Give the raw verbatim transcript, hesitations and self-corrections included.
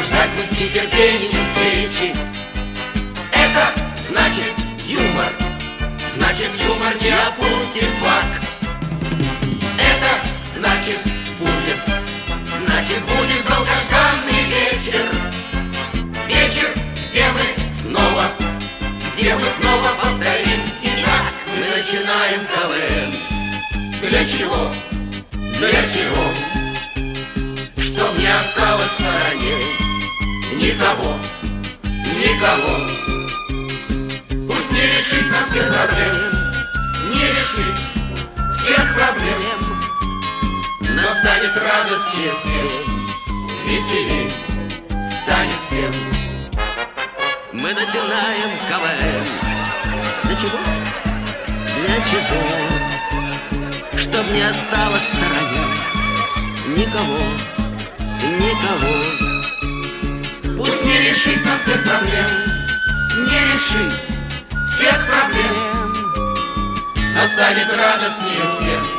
ждать мы с нетерпением встречи. Это значит юмор, значит юмор не опустит флаг. Это значит будет, значит будет долгожданный вечер. Вечер, где мы снова, где мы снова повторим. Итак, мы начинаем КВН. Для чего? Для чего? Чтоб не осталось в стороне никого, никого. Пусть не решить нам всех проблем, не решить всех проблем, но станет радостнее всем, веселей станет всем. Мы начинаем КВН. Для чего? Для чего? Чтоб не осталось в стороне никого, никого. Пусть не решить нам всех проблем, не решить всех проблем, но станет радостнее всем,